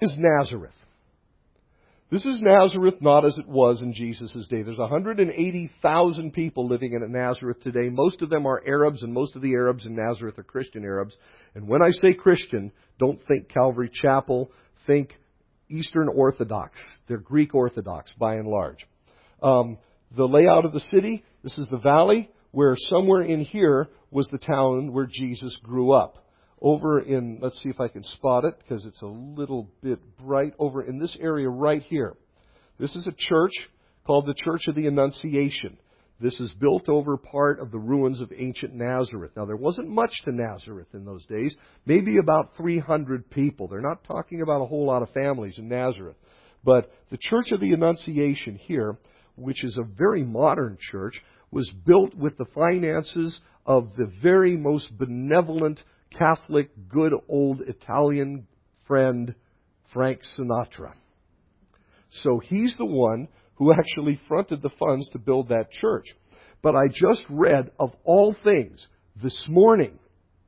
is Nazareth. This is Nazareth not as it was in Jesus' day. There's 180,000 people living in Nazareth today. Most of them are Arabs, and most of the Arabs in Nazareth are Christian Arabs. And when I say Christian, don't think Calvary Chapel. Think Eastern Orthodox. They're Greek Orthodox by and large. The layout of the city, this is the valley, where somewhere in here was the town where Jesus grew up. Over in, let's see if I can spot it, because it's a little bit bright, over in this area right here. This is a church called the Church of the Annunciation. This is built over part of the ruins of ancient Nazareth. Now, there wasn't much to Nazareth in those days, maybe about 300 people. They're not talking about a whole lot of families in Nazareth. But the Church of the Annunciation here, which is a very modern church, was built with the finances of the very most benevolent Catholic, good old Italian friend, Frank Sinatra. So he's the one who actually fronted the funds to build that church. But I just read, of all things, this morning,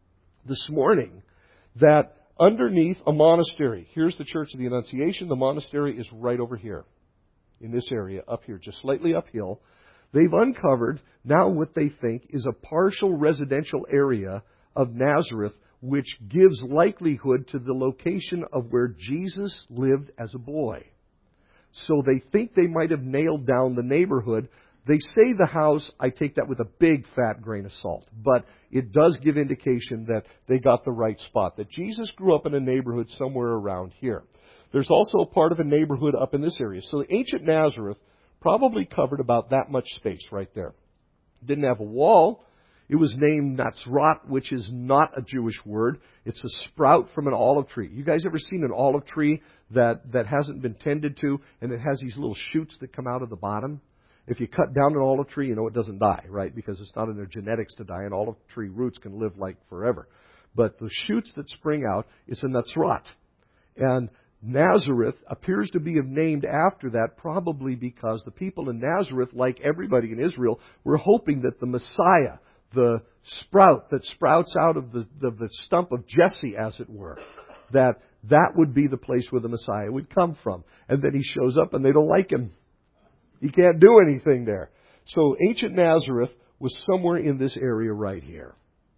that underneath a monastery, here's the Church of the Annunciation, the monastery is right over here, in this area, up here, just slightly uphill. They've uncovered now what they think is a partial residential area of Nazareth, which gives likelihood to the location of where Jesus lived as a boy. So they think they might have nailed down the neighborhood. They say the house, I take that with a big fat grain of salt, but it does give indication that they got the right spot, that Jesus grew up in a neighborhood somewhere around here. There's also a part of a neighborhood up in this area. So the ancient Nazareth probably covered about that much space right there. Didn't have a wall. It was named Nazrat, which is not a Jewish word. It's a sprout from an olive tree. You guys ever seen an olive tree that hasn't been tended to, and it has these little shoots that come out of the bottom? If you cut down an olive tree, you know it doesn't die, right? Because it's not in their genetics to die, and olive tree roots can live like forever. But the shoots that spring out, it's a Nazrat. And Nazareth appears to be named after that, probably because the people in Nazareth, like everybody in Israel, were hoping that the Messiah, the sprout that sprouts out of the stump of Jesse, as it were, that would be the place where the Messiah would come from. And then he shows up and they don't like him. He can't do anything there. So ancient Nazareth was somewhere in this area right here.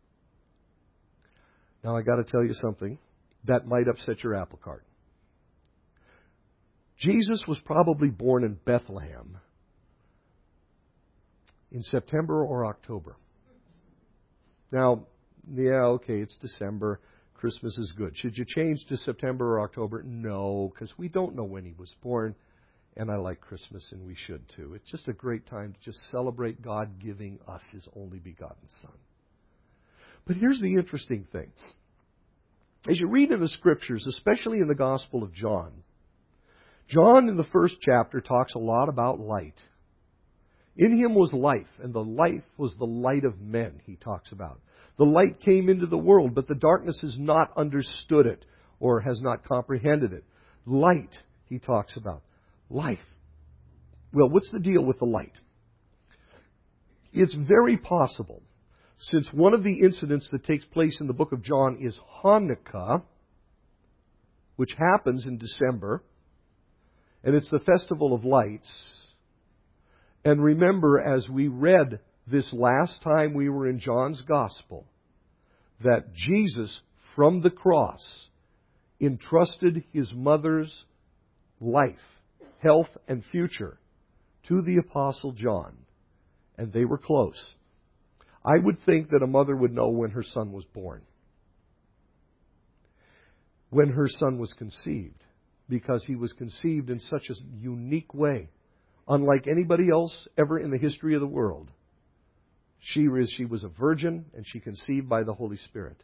Now I got to tell you something that might upset your apple cart. Jesus was probably born in Bethlehem in September or October. Now, yeah, okay, it's December. Christmas is good. Should you change to September or October? No, because we don't know when he was born. And I like Christmas, and we should too. It's just a great time to just celebrate God giving us His only begotten Son. But here's the interesting thing. As you read in the Scriptures, especially in the Gospel of John, John in the first chapter talks a lot about light. In Him was life, and the life was the light of men, he talks about. The light came into the world, but the darkness has not understood it or has not comprehended it. Light, he talks about. Life. Well, what's the deal with the light? It's very possible, since one of the incidents that takes place in the book of John is Hanukkah, which happens in December, and it's the Festival of Lights. And remember, as we read this last time we were in John's Gospel, that Jesus, from the cross, entrusted His mother's life, health, and future to the Apostle John. And they were close. I would think that a mother would know when her son was born, when her son was conceived, because he was conceived in such a unique way, unlike anybody else ever in the history of the world. She was a virgin, and she conceived by the Holy Spirit.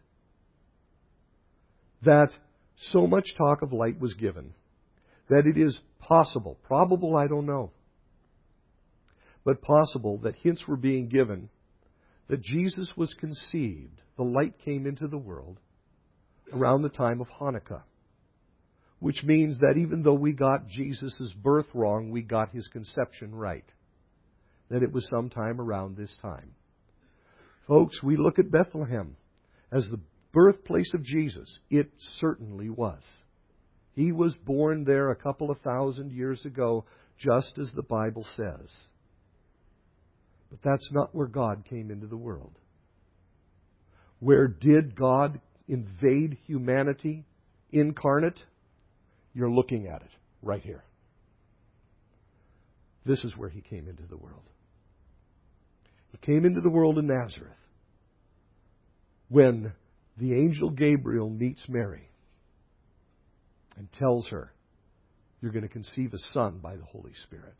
That so much talk of light was given, that it is possible, probable I don't know, but possible that hints were being given that Jesus was conceived, the light came into the world around the time of Hanukkah. Which means that even though we got Jesus' birth wrong, we got His conception right. That it was sometime around this time. Folks, we look at Bethlehem as the birthplace of Jesus. It certainly was. He was born there a couple of thousand years ago, just as the Bible says. But that's not where God came into the world. Where did God invade humanity incarnate? You're looking at it right here. This is where He came into the world. He came into the world in Nazareth when the angel Gabriel meets Mary and tells her, you're going to conceive a son by the Holy Spirit.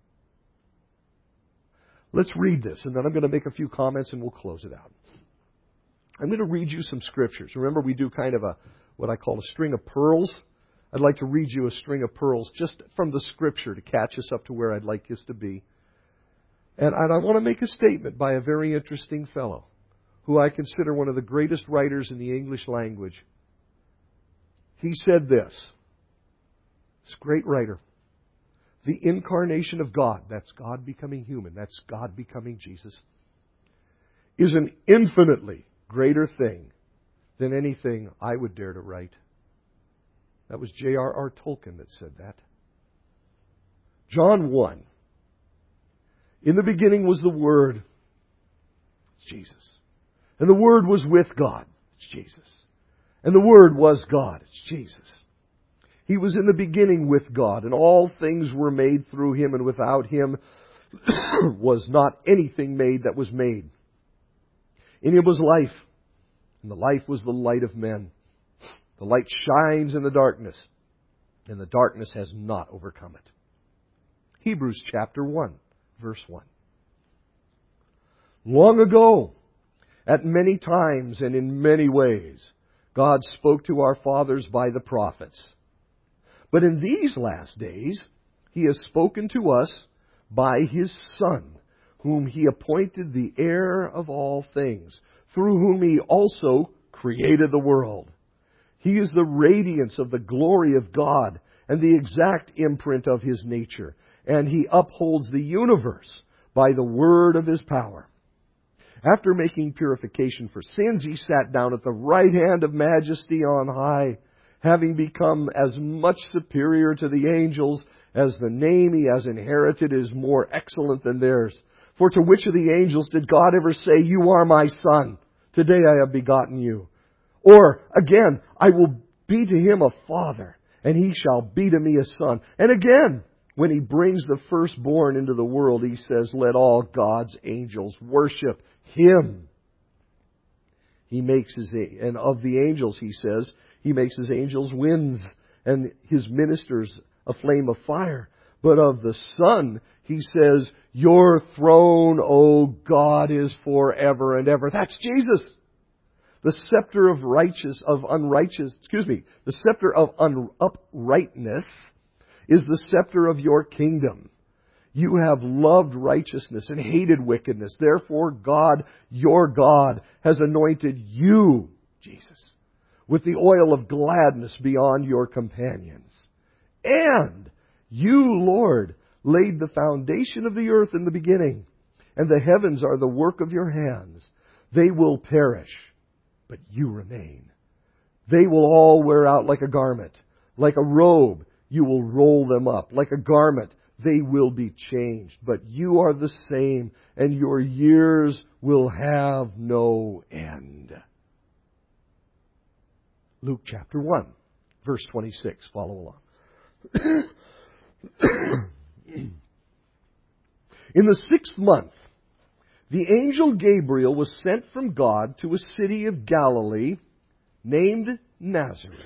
Let's read this, and then I'm going to make a few comments and we'll close it out. I'm going to read you some scriptures. Remember, we do kind of what I call a string of pearls. I'd like to read you a string of pearls just from the Scripture to catch us up to where I'd like us to be. And I want to make a statement by a very interesting fellow who I consider one of the greatest writers in the English language. He said this great writer, the incarnation of God, that's God becoming human, that's God becoming Jesus, is an infinitely greater thing than anything I would dare to write. That was J.R.R. Tolkien that said that. John 1. In the beginning was the Word. It's Jesus. And the Word was with God. It's Jesus. And the Word was God. It's Jesus. He was in the beginning with God, and all things were made through Him, and without Him was not anything made that was made. In Him was life, and the life was the light of men. The light shines in the darkness, and the darkness has not overcome it. Hebrews chapter 1, verse 1. Long ago, at many times and in many ways, God spoke to our fathers by the prophets. But in these last days, He has spoken to us by His Son, whom He appointed the heir of all things, through whom He also created the world. He is the radiance of the glory of God and the exact imprint of His nature, and He upholds the universe by the word of His power. After making purification for sins, He sat down at the right hand of majesty on high, having become as much superior to the angels as the name He has inherited is more excellent than theirs. For to which of the angels did God ever say, "You are my Son, today I have begotten you"? Or, again, "I will be to him a father, and he shall be to me a son"? And again, when He brings the firstborn into the world, He says, "Let all God's angels worship Him." He makes and of the angels, He says, He makes His angels winds, and His ministers a flame of fire. But of the Son, He says, "Your throne, O God, is forever and ever." That's Jesus. The scepter of uprightness is the scepter of your kingdom. You have loved righteousness and hated wickedness. Therefore, God, your God, has anointed you, Jesus, with the oil of gladness beyond your companions. And you, Lord, laid the foundation of the earth in the beginning, and the heavens are the work of your hands. They will perish, but you remain. They will all wear out like a garment. Like a robe, you will roll them up. Like a garment, they will be changed. But you are the same, and your years will have no end. Luke chapter 1, verse 26. Follow along. In the 6th month, the angel Gabriel was sent from God to a city of Galilee named Nazareth.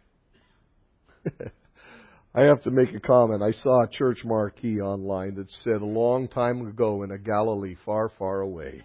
I have to make a comment. I saw a church marquee online that said, "A long time ago in a Galilee far, far away."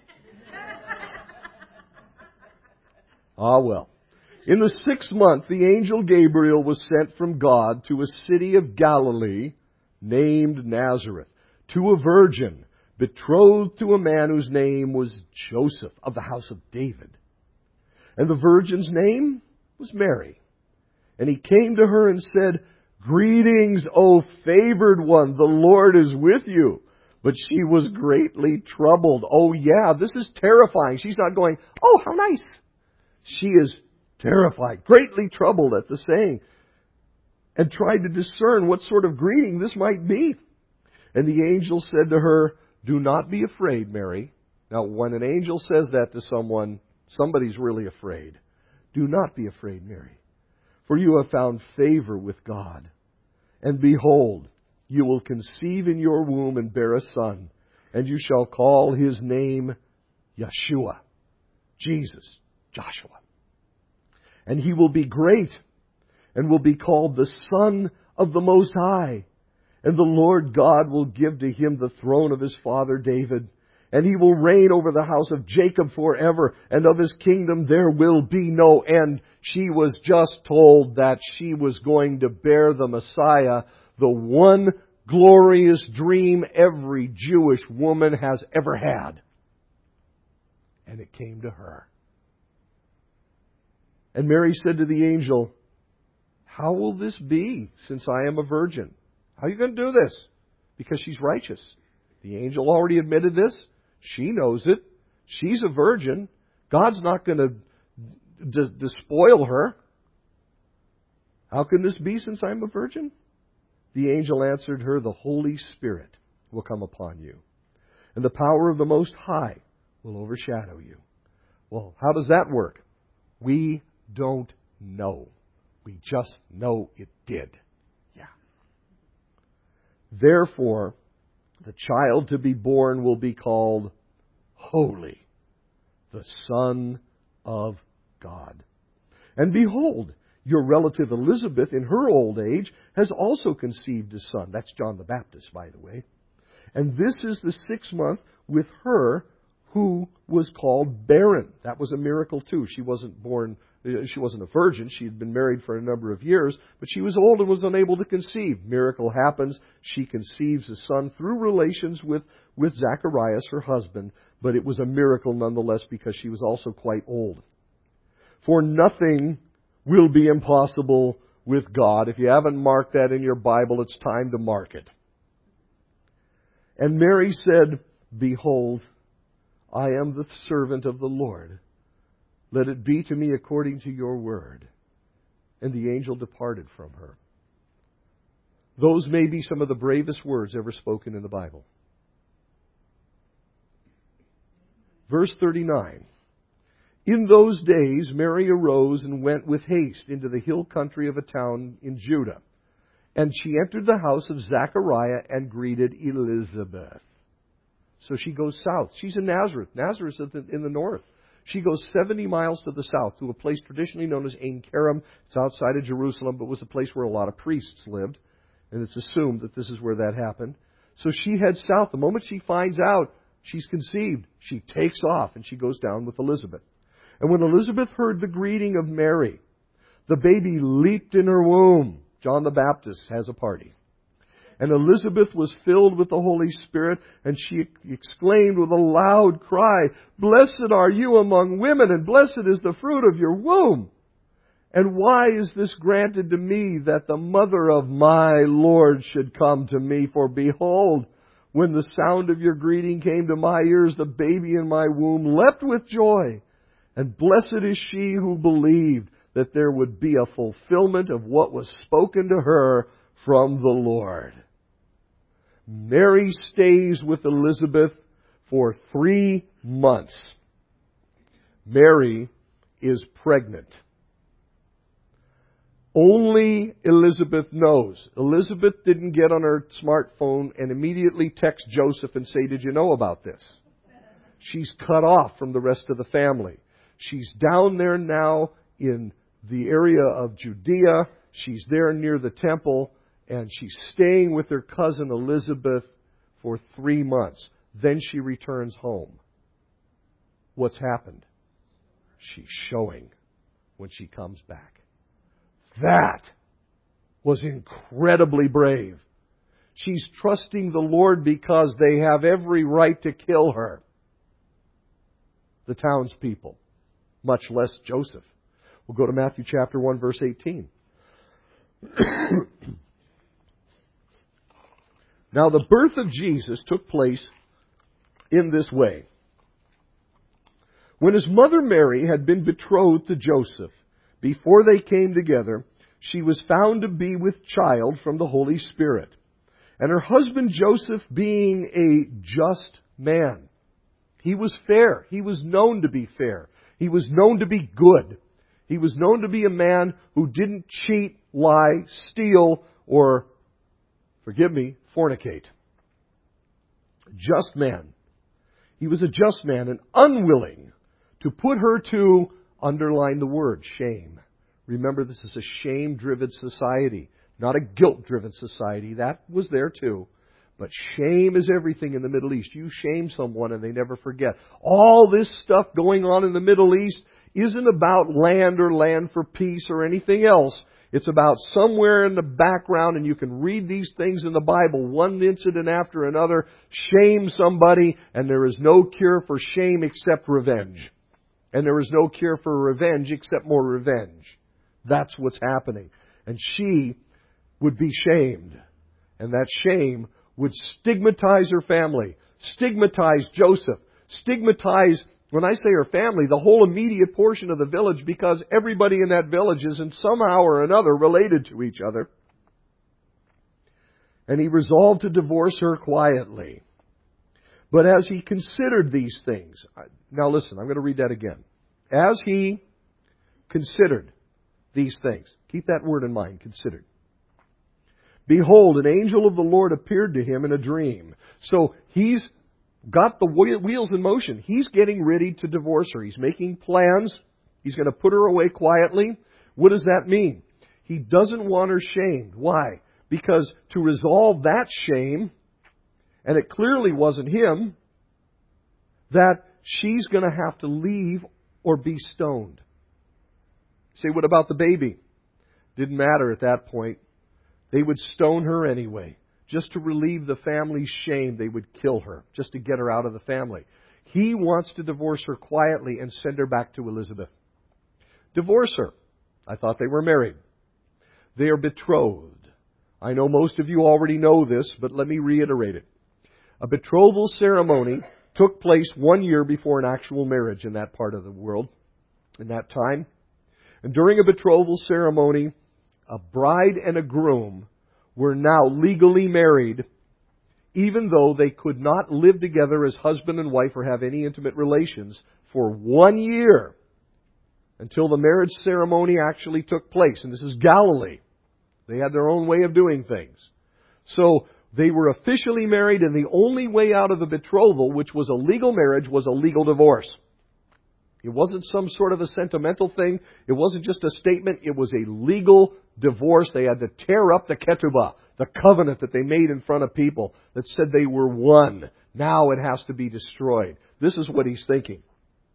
Ah, well. In the 6th month, the angel Gabriel was sent from God to a city of Galilee named Nazareth, to a virgin betrothed to a man whose name was Joseph, of the house of David. And the virgin's name was Mary. And he came to her and said, "Greetings, O favored one, the Lord is with you." But she was greatly troubled. Oh yeah, this is terrifying. She's not going, "Oh, how nice." She is terrified, greatly troubled at the saying. and tried to discern what sort of greeting this might be. And the angel said to her, "Do not be afraid, Mary." Now, when an angel says that to someone, somebody's really afraid. "Do not be afraid, Mary, for you have found favor with God. And behold, you will conceive in your womb and bear a son, and you shall call his name Yeshua." Jesus, Joshua. "And he will be great, and will be called the Son of the Most High. And the Lord God will give to him the throne of his father David. And he will reign over the house of Jacob forever, and of his kingdom there will be no end." She was just told that she was going to bear the Messiah, the one glorious dream every Jewish woman has ever had. And it came to her. And Mary said to the angel, "How will this be, since I am a virgin?" How are you going to do this? Because she's righteous. The angel already admitted this. She knows it. She's a virgin. God's not going to despoil her. "How can this be, since I'm a virgin?" The angel answered her, "The Holy Spirit will come upon you, and the power of the Most High will overshadow you." Well, how does that work? We don't know. We just know it did. Yeah. "Therefore, the child to be born will be called Holy, the Son of God. And behold, your relative Elizabeth in her old age has also conceived a son." That's John the Baptist, by the way. "And this is the 6th month with her who was called barren." That was a miracle too. She wasn't a virgin. She had been married for a number of years, but she was old and was unable to conceive. Miracle happens. She conceives a son through relations with Zacharias, her husband, but it was a miracle nonetheless because she was also quite old. "For nothing will be impossible with God." If you haven't marked that in your Bible, it's time to mark it. "And Mary said, Behold, I am the servant of the Lord. Let it be to me according to your word." And the angel departed from her. Those may be some of the bravest words ever spoken in the Bible. Verse 39. "In those days Mary arose and went with haste into the hill country of a town in Judah. And she entered the house of Zachariah and greeted Elizabeth." So she goes south. She's in Nazareth. Nazareth is in the north. She goes 70 miles to the south to a place traditionally known as Ein Kerem. It's outside of Jerusalem, but was a place where a lot of priests lived. And it's assumed that this is where that happened. So she heads south. The moment she finds out she's conceived, she takes off and she goes down with Elizabeth. "And when Elizabeth heard the greeting of Mary, the baby leaped in her womb." John the Baptist has a party. "And Elizabeth was filled with the Holy Spirit, and she exclaimed with a loud cry, Blessed are you among women, and blessed is the fruit of your womb. And why is this granted to me, that the mother of my Lord should come to me? For behold, when the sound of your greeting came to my ears, the baby in my womb leapt with joy. And blessed is she who believed that there would be a fulfillment of what was spoken to her from the Lord." Mary stays with Elizabeth for 3 months. Mary is pregnant. Only Elizabeth knows. Elizabeth didn't get on her smartphone and immediately text Joseph and say, "Did you know about this?" She's cut off from the rest of the family. She's down there now in the area of Judea. She's there near the temple. And she's staying with her cousin Elizabeth for 3 months. Then she returns home. What's happened? She's showing when she comes back. That was incredibly brave. She's trusting the Lord because they have every right to kill her. The townspeople, much less Joseph. We'll go to Matthew chapter 1, verse 18. Now the birth of Jesus took place in this way. When his mother Mary had been betrothed to Joseph, before they came together, she was found to be with child from the Holy Spirit. And her husband Joseph, being a just man, he was fair. He was known to be fair. He was known to be good. He was known to be a man who didn't cheat, lie, steal, or, forgive me, fornicate. Just man. He was a just man and unwilling to put her to, underline the word, shame. Remember, this is a shame-driven society, not a guilt-driven society. That was there too. But shame is everything in the Middle East. You shame someone and they never forget. All this stuff going on in the Middle East isn't about land or land for peace or anything else. It's about somewhere in the background, and you can read these things in the Bible, one incident after another, shame somebody, and there is no cure for shame except revenge. And there is no cure for revenge except more revenge. That's what's happening. And she would be shamed. And that shame would stigmatize her family, stigmatize Joseph, stigmatize, when I say her family, the whole immediate portion of the village, because everybody in that village is in somehow or another related to each other. And he resolved to divorce her quietly. But as he considered these things, now listen, I'm going to read that again. As he considered these things, keep that word in mind, considered. Behold, an angel of the Lord appeared to him in a dream. So he's got the wheels in motion. He's getting ready to divorce her. He's making plans. He's going to put her away quietly. What does that mean? He doesn't want her shamed. Why? Because to resolve that shame, and it clearly wasn't him, that she's going to have to leave or be stoned. Say, what about the baby? Didn't matter at that point. They would stone her anyway. Just to relieve the family's shame, they would kill her, just to get her out of the family. He wants to divorce her quietly and send her back to Elizabeth. Divorce her. I thought they were married. They are betrothed. I know most of you already know this, but let me reiterate it. A betrothal ceremony took place 1 year before an actual marriage in that part of the world, in that time. And during a betrothal ceremony, a bride and a groom were now legally married, even though they could not live together as husband and wife or have any intimate relations for 1 year until the marriage ceremony actually took place. And this is Galilee. They had their own way of doing things. So they were officially married, and the only way out of the betrothal, which was a legal marriage, was a legal divorce. It wasn't some sort of a sentimental thing. It wasn't just a statement. It was a legal divorce. They had to tear up the ketubah, the covenant that they made in front of people that said they were one. Now it has to be destroyed. This is what he's thinking.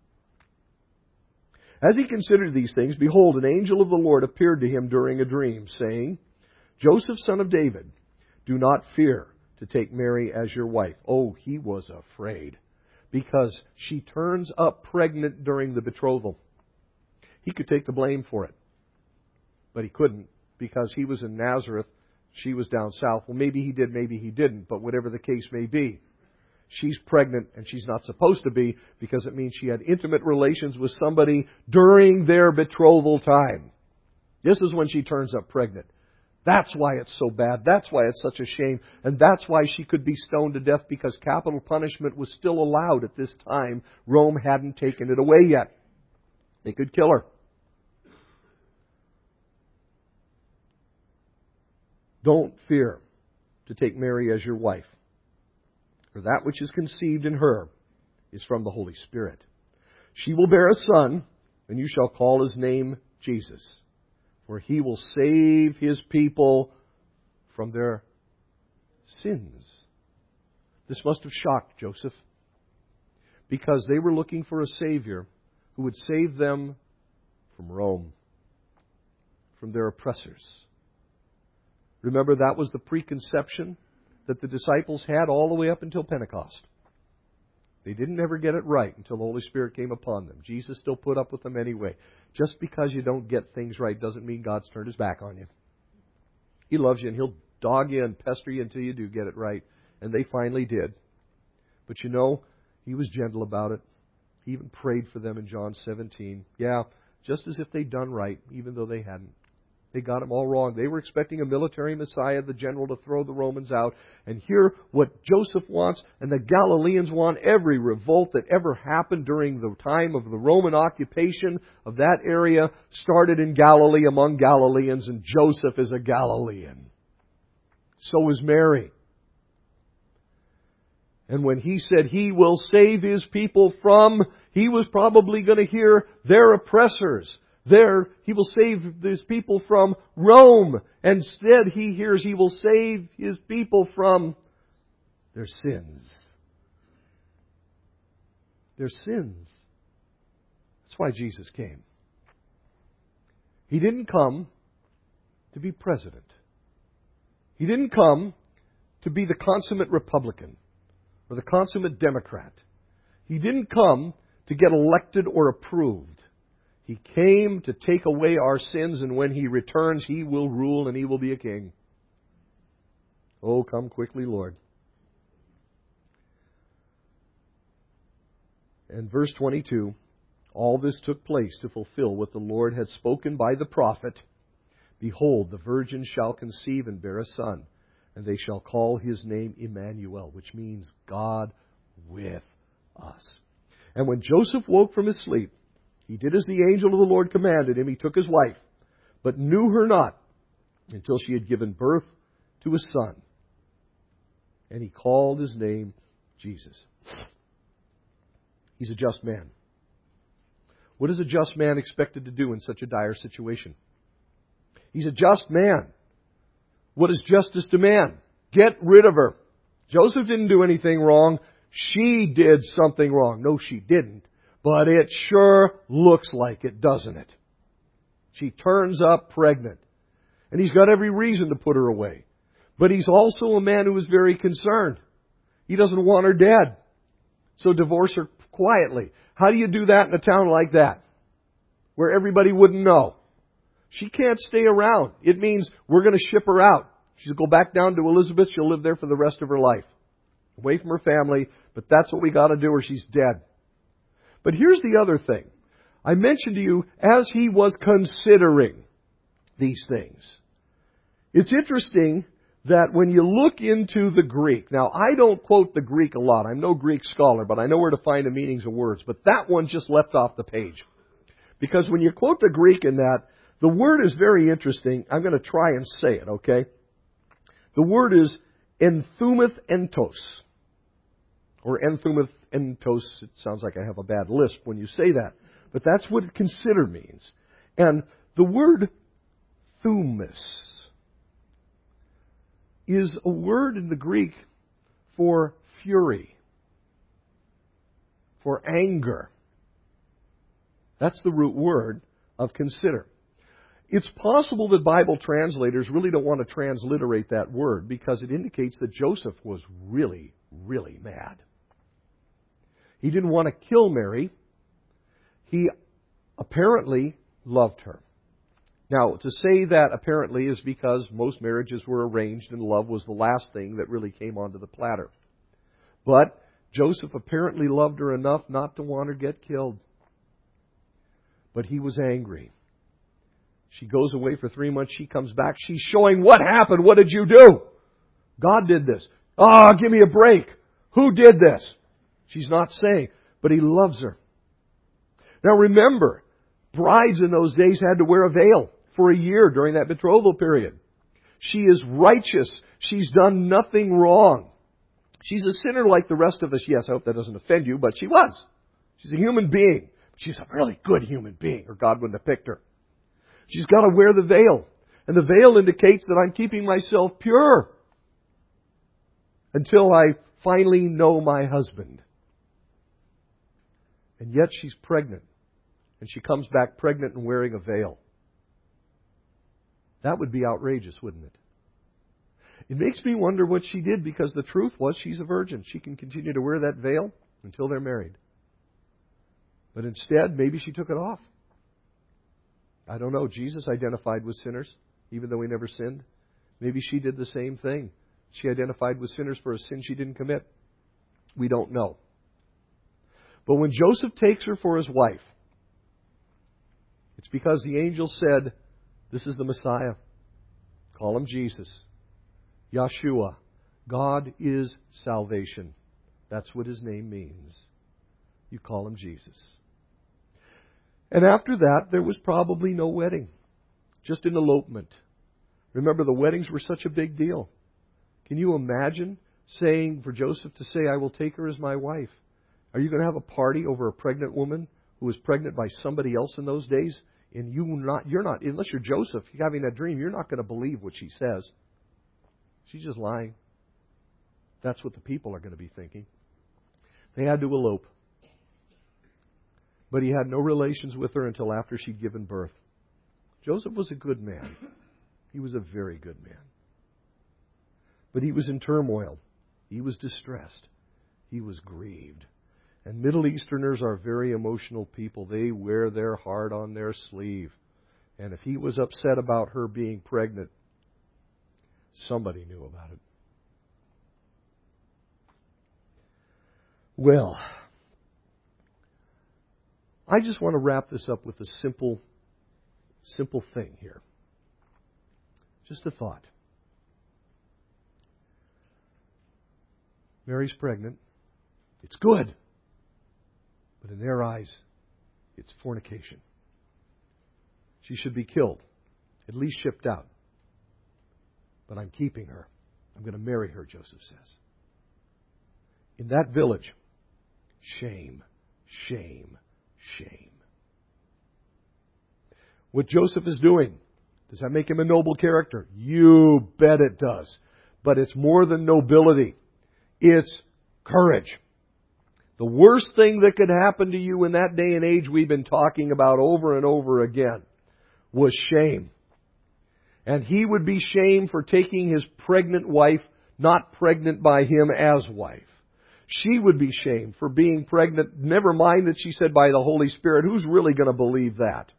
As he considered these things, behold, an angel of the Lord appeared to him during a dream, saying, Joseph, son of David, do not fear to take Mary as your wife. Oh, he was afraid, because she turns up pregnant during the betrothal. He could take the blame for it, but he couldn't, because he was in Nazareth, she was down south. Well, maybe he did, maybe he didn't, but whatever the case may be, she's pregnant and she's not supposed to be, because it means she had intimate relations with somebody during their betrothal time. This is when she turns up pregnant. That's why it's so bad. That's why it's such a shame. And that's why she could be stoned to death, because capital punishment was still allowed at this time. Rome hadn't taken it away yet. They could kill her. Don't fear to take Mary as your wife, for that which is conceived in her is from the Holy Spirit. She will bear a son, and you shall call his name Jesus, for he will save his people from their sins. This must have shocked Joseph, because they were looking for a Savior who would save them from Rome, from their oppressors. Remember, that was the preconception that the disciples had all the way up until Pentecost. They didn't ever get it right until the Holy Spirit came upon them. Jesus still put up with them anyway. Just because you don't get things right doesn't mean God's turned his back on you. He loves you, and he'll dog you and pester you until you do get it right. And they finally did. But you know, he was gentle about it. He even prayed for them in John 17. Yeah, just as if they'd done right, even though they hadn't. They got him all wrong. They were expecting a military Messiah, the general, to throw the Romans out. And here, what Joseph wants and the Galileans want, every revolt that ever happened during the time of the Roman occupation of that area started in Galilee among Galileans, and Joseph is a Galilean. So is Mary. And when he said he will save his people from, he was probably going to hear their oppressors. He will save his people from Rome. Instead, he hears he will save his people from their sins. Their sins. That's why Jesus came. He didn't come to be president. He didn't come to be the consummate Republican or the consummate Democrat. He didn't come to get elected or approved. He came to take away our sins, and when He returns, He will rule and He will be a king. Oh, come quickly, Lord. And verse 22, all this took place to fulfill what the Lord had spoken by the prophet. Behold, the virgin shall conceive and bear a son, and they shall call his name Emmanuel, which means God with us. And when Joseph woke from his sleep, he did as the angel of the Lord commanded him. He took his wife, but knew her not until she had given birth to a son. And he called his name Jesus. He's a just man. What is a just man expected to do in such a dire situation? He's a just man. What does justice demand? Get rid of her. Joseph didn't do anything wrong. She did something wrong. No, she didn't. But it sure looks like it, doesn't it? She turns up pregnant. And he's got every reason to put her away. But he's also a man who is very concerned. He doesn't want her dead. So divorce her quietly. How do you do that in a town like that? Where everybody wouldn't know. She can't stay around. It means we're going to ship her out. She'll go back down to Elizabeth. She'll live there for the rest of her life. Away from her family. But that's what we got to do or she's dead. But here's the other thing. I mentioned to you, as he was considering these things, it's interesting that when you look into the Greek, now I don't quote the Greek a lot. I'm no Greek scholar, but I know where to find the meanings of words. But that one just left off the page. Because when you quote the Greek in that, the word is very interesting. I'm going to try and say it, okay? The word is enthumeth entos. Or enthumeth entos. It sounds like I have a bad lisp when you say that. But that's what consider means. And the word thumis is a word in the Greek for fury, for anger. That's the root word of consider. It's possible that Bible translators really don't want to transliterate that word because it indicates that Joseph was really, really mad. He didn't want to kill Mary. He apparently loved her. Now, to say that apparently is because most marriages were arranged and love was the last thing that really came onto the platter. But Joseph apparently loved her enough not to want her to get killed. But he was angry. She goes away for 3 months. She comes back. She's showing what happened. What did you do? God did this. Give me a break. Who did this? She's not saying, but he loves her. Now remember, brides in those days had to wear a veil for a year during that betrothal period. She is righteous. She's done nothing wrong. She's a sinner like the rest of us. Yes, I hope that doesn't offend you, but she was. She's a human being. She's a really good human being, or God wouldn't have picked her. She's got to wear the veil. And the veil indicates that I'm keeping myself pure until I finally know my husband. And yet she's pregnant. And she comes back pregnant and wearing a veil. That would be outrageous, wouldn't it? It makes me wonder what she did because the truth was she's a virgin. She can continue to wear that veil until they're married. But instead, maybe she took it off. I don't know. Jesus identified with sinners, even though he never sinned. Maybe she did the same thing. She identified with sinners for a sin she didn't commit. We don't know. But when Joseph takes her for his wife, it's because the angel said, This is the Messiah. Call him Jesus. Yeshua. God is salvation. That's what his name means. You call him Jesus. And after that, there was probably no wedding. Just an elopement. Remember, the weddings were such a big deal. Can you imagine saying, for Joseph to say, I will take her as my wife? Are you going to have a party over a pregnant woman who was pregnant by somebody else in those days? And you're not, unless you're Joseph, you're having that dream, you're not going to believe what she says. She's just lying. That's what the people are going to be thinking. They had to elope. But he had no relations with her until after she'd given birth. Joseph was a good man. He was a very good man. But he was in turmoil. He was distressed. He was grieved. And Middle Easterners are very emotional people. They wear their heart on their sleeve. And if he was upset about her being pregnant, somebody knew about it. Well, I just want to wrap this up with a simple thing here. Just a thought. Mary's pregnant. It's good. But in their eyes, it's fornication. She should be killed, at least shipped out. But I'm keeping her. I'm going to marry her, Joseph says. In that village, shame, shame, shame. What Joseph is doing, does that make him a noble character? You bet it does. But it's more than nobility. It's courage. The worst thing that could happen to you in that day and age we've been talking about over and over again was shame. And he would be shamed for taking his pregnant wife, not pregnant by him as wife. She would be shamed for being pregnant. Never mind that she said by the Holy Spirit. Who's really going to believe that?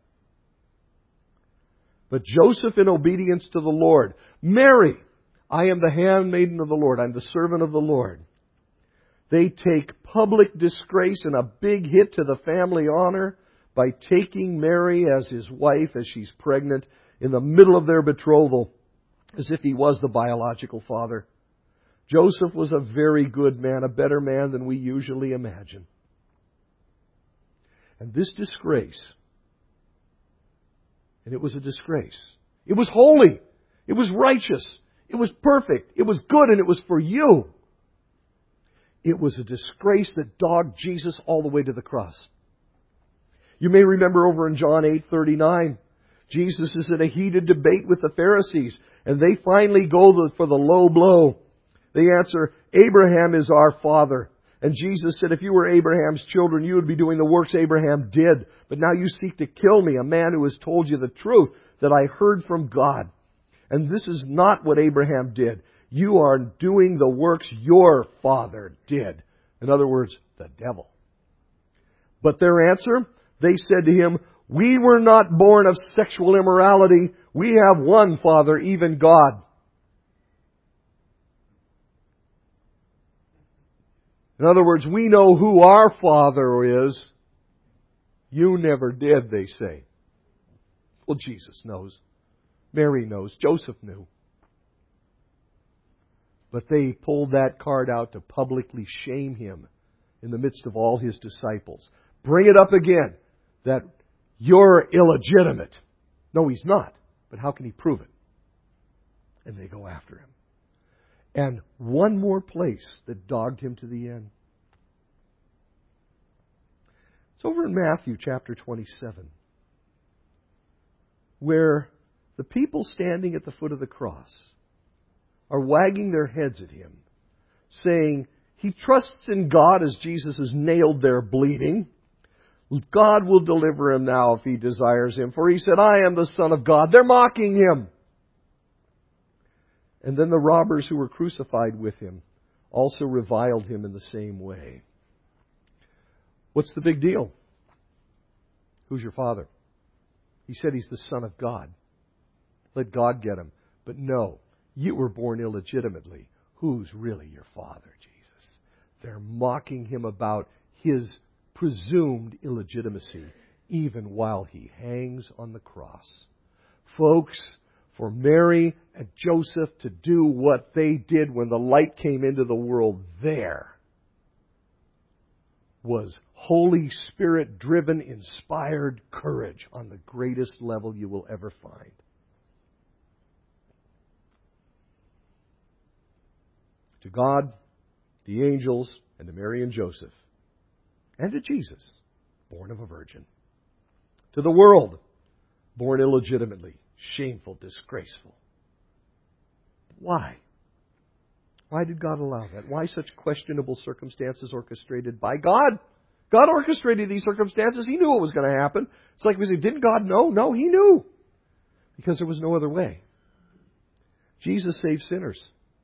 But Joseph, in obedience to the Lord, Mary, I am the handmaiden of the Lord. I'm the servant of the Lord. They take public disgrace and a big hit to the family honor by taking Mary as his wife as she's pregnant in the middle of their betrothal, as if he was the biological father. Joseph was a very good man, a better man than we usually imagine. And this disgrace, and it was a disgrace. It was holy. It was righteous. It was perfect. It was good, and it was for you. It was a disgrace that dogged Jesus all the way to the cross. You may remember over in John 8:39, Jesus is in a heated debate with the Pharisees, and they finally go for the low blow. They answer, Abraham is our father. And Jesus said, if you were Abraham's children, you would be doing the works Abraham did. But now you seek to kill me, a man who has told you the truth that I heard from God. And this is not what Abraham did. You are doing the works your father did. In other words, the devil. But their answer, they said to him, we were not born of sexual immorality. We have one Father, even God. In other words, we know who our Father is. You never did, they say. Well, Jesus knows. Mary knows. Joseph knew. But they pulled that card out to publicly shame him in the midst of all his disciples. Bring it up again that you're illegitimate. No, he's not. But how can he prove it? And they go after him. And one more place that dogged him to the end. It's over in Matthew chapter 27, where the people standing at the foot of the cross are wagging their heads at him, saying, he trusts in God as Jesus is nailed there bleeding. God will deliver him now if he desires him. For he said, I am the Son of God. They're mocking him. And then the robbers who were crucified with him also reviled him in the same way. What's the big deal? Who's your father? He said he's the Son of God. Let God get him. But no, you were born illegitimately. Who's really your father, Jesus? They're mocking him about his presumed illegitimacy, even while he hangs on the cross. Folks, for Mary and Joseph to do what they did when the light came into the world there was Holy Spirit driven, inspired courage on the greatest level you will ever find. To God, the angels, and to Mary and Joseph, and to Jesus, born of a virgin. To the world, born illegitimately, shameful, disgraceful. Why? Why did God allow that? Why such questionable circumstances orchestrated by God? God orchestrated these circumstances. He knew what was going to happen. It's like we say, didn't God know? No, He knew. Because there was no other way. Jesus saved sinners.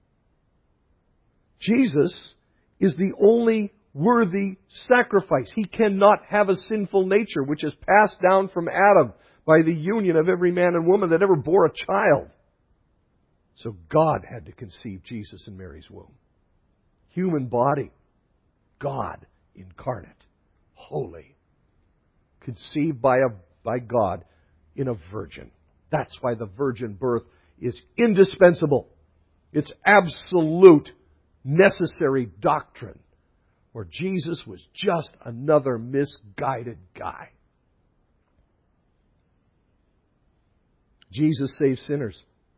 Jesus is the only worthy sacrifice. He cannot have a sinful nature, which is passed down from Adam by the union of every man and woman that ever bore a child. So God had to conceive Jesus in Mary's womb. Human body, God incarnate, holy, conceived by God in a virgin. That's why the virgin birth is indispensable. It's absolute, necessary doctrine, where Jesus was just another misguided guy. Jesus saved sinners.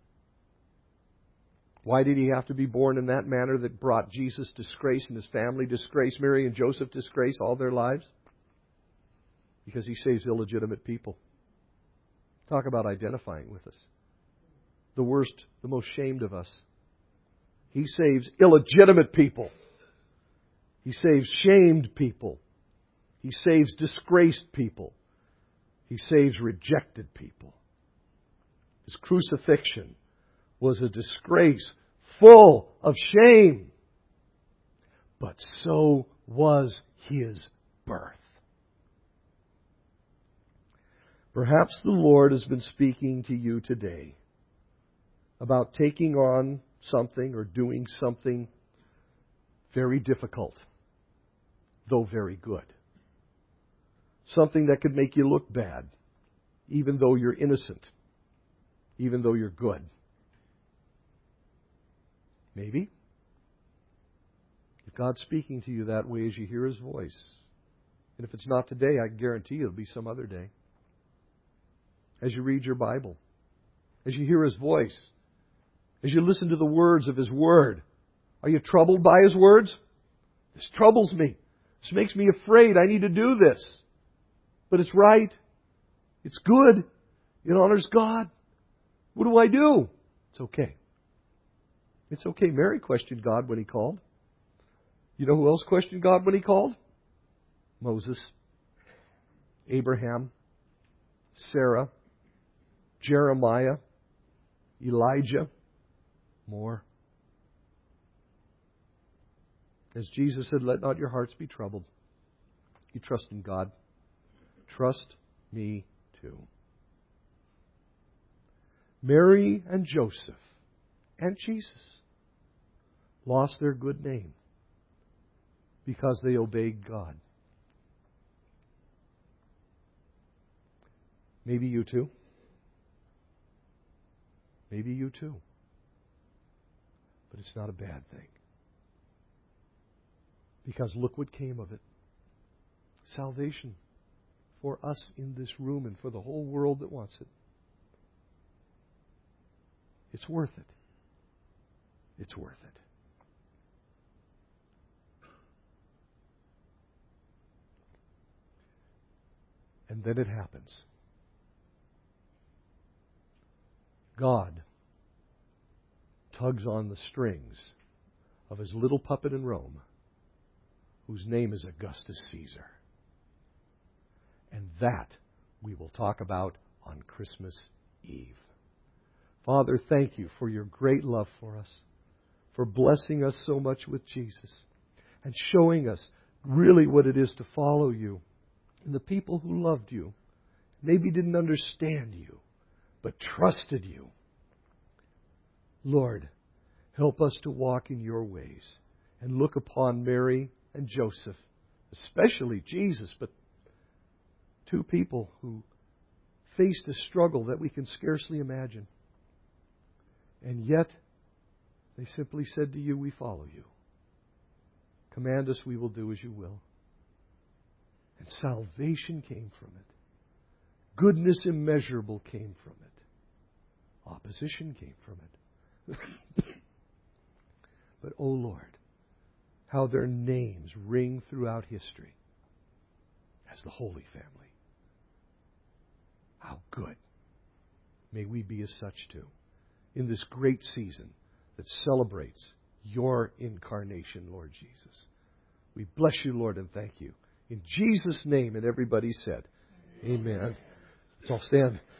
Why did He have to be born in that manner that brought Jesus disgrace and His family disgrace, Mary and Joseph disgrace all their lives? Because He saves illegitimate people. Talk about identifying with us. The worst, the most shamed of us. He saves illegitimate people. He saves shamed people. He saves disgraced people. He saves rejected people. His crucifixion was a disgrace full of shame. But so was His birth. Perhaps the Lord has been speaking to you today about taking on something or doing something very difficult, though very good. Something that could make you look bad, even though you're innocent, even though you're good. Maybe. If God's speaking to you that way as you hear His voice, and if it's not today, I guarantee you it'll be some other day. As you read your Bible, as you hear His voice, as you listen to the words of His Word, are you troubled by His words? This troubles me. This makes me afraid. I need to do this. But it's right. It's good. It honors God. What do I do? It's okay. It's okay. Mary questioned God when He called. You know who else questioned God when He called? Moses, Abraham, Sarah, Jeremiah, Elijah, more. As Jesus said, let not your hearts be troubled. You trust in God. Trust me too. Mary and Joseph and Jesus lost their good name because they obeyed God. Maybe you too. Maybe you too. But it's not a bad thing. Because look what came of it. Salvation for us in this room and for the whole world that wants it. It's worth it. It's worth it. And then it happens. God tugs on the strings of His little puppet in Rome, whose name is Augustus Caesar. And that we will talk about on Christmas Eve. Father, thank You for Your great love for us, for blessing us so much with Jesus, and showing us really what it is to follow You. And the people who loved You maybe didn't understand You, but trusted You. Lord, help us to walk in Your ways and look upon Mary and Joseph, especially Jesus, but two people who faced a struggle that we can scarcely imagine. And yet, they simply said to you, we follow you. Command us, we will do as you will. And salvation came from it. Goodness immeasurable came from it. Opposition came from it. But, oh Lord, how their names ring throughout history as the Holy Family. How good. May we be as such too, in this great season that celebrates your incarnation, Lord Jesus. We bless you, Lord, and thank you. In Jesus' name, and everybody said, Amen. Let's all stand.